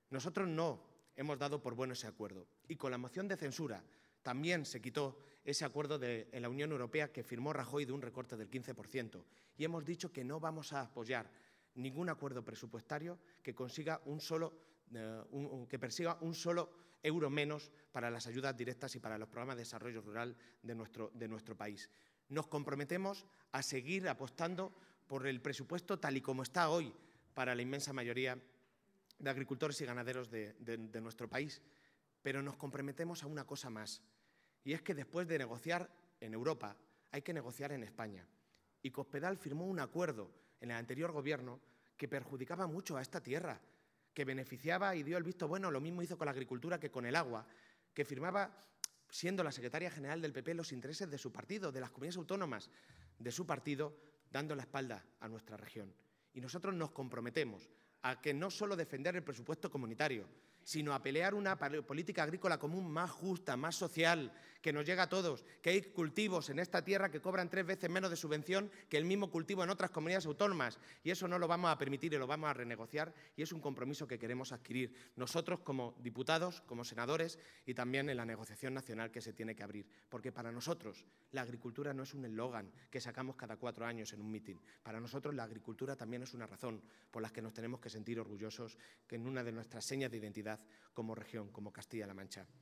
Nosotros no hemos dado por bueno ese acuerdo y con la moción de censura también se quitó ese acuerdo en la Unión Europea que firmó Rajoy de un recorte del 15% y hemos dicho que no vamos a apoyar ningún acuerdo presupuestario que consiga que persiga un solo euro menos para las ayudas directas y para los programas de desarrollo rural de nuestro país. Nos comprometemos a seguir apostando por el presupuesto tal y como está hoy para la inmensa mayoría de agricultores y ganaderos de nuestro país, pero nos comprometemos a una cosa más, y es que después de negociar en Europa hay que negociar en España. Y Cospedal firmó un acuerdo en el anterior Gobierno que perjudicaba mucho a esta tierra, que beneficiaba y dio el visto bueno, lo mismo hizo con la agricultura que con el agua, que firmaba, siendo la secretaria general del PP, los intereses de su partido, de las comunidades autónomas de su partido, dando la espalda a nuestra región. Y nosotros nos comprometemos a que no solo defender el presupuesto comunitario, sino a pelear una política agrícola común más justa, más social, que nos llega a todos, que hay cultivos en esta tierra que cobran 3 veces menos de subvención que el mismo cultivo en otras comunidades autónomas, y eso no lo vamos a permitir y lo vamos a renegociar, y es un compromiso que queremos adquirir nosotros como diputados, como senadores y también en la negociación nacional que se tiene que abrir, porque para nosotros la agricultura no es un eslogan que sacamos cada 4 años en un mitin. Para nosotros la agricultura también es una razón por la que nos tenemos que sentir orgullosos que en una de nuestras señas de identidad como región, como Castilla-La Mancha.